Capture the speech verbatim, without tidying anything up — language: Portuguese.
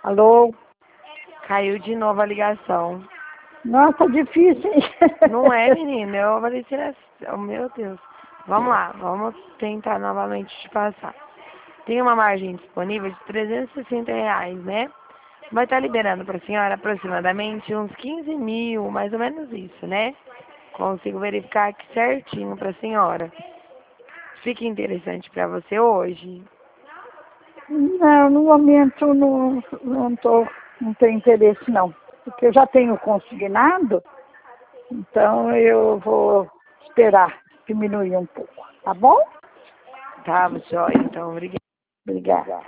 Alô? Caiu de novo a ligação. Nossa, difícil, hein? Não é, menina? Eu falei, será... Oh, meu Deus. Vamos lá, vamos tentar novamente te passar. Tem uma margem disponível de trezentos e sessenta reais, né? Vai estar liberando para a senhora aproximadamente uns quinze mil, mais ou menos isso, né? Consigo verificar aqui certinho para a senhora. Fica interessante para você hoje? Não, no momento não, não, tô, não tenho interesse não. Porque eu já tenho consignado, então eu vou esperar diminuir um pouco, tá bom? Tá, joia, então, obrigada. Obrigada.